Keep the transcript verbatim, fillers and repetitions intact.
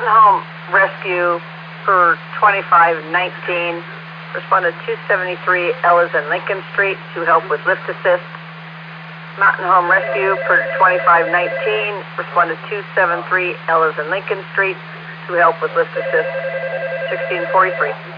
Mountain Home Rescue for twenty-five nineteen responded two seventy-three Ellis and Lincoln Street to help with lift assist. Mountain Home Rescue for twenty-five nineteen responded two seventy-three Ellis and Lincoln Street to help with lift assist. sixteen forty-three.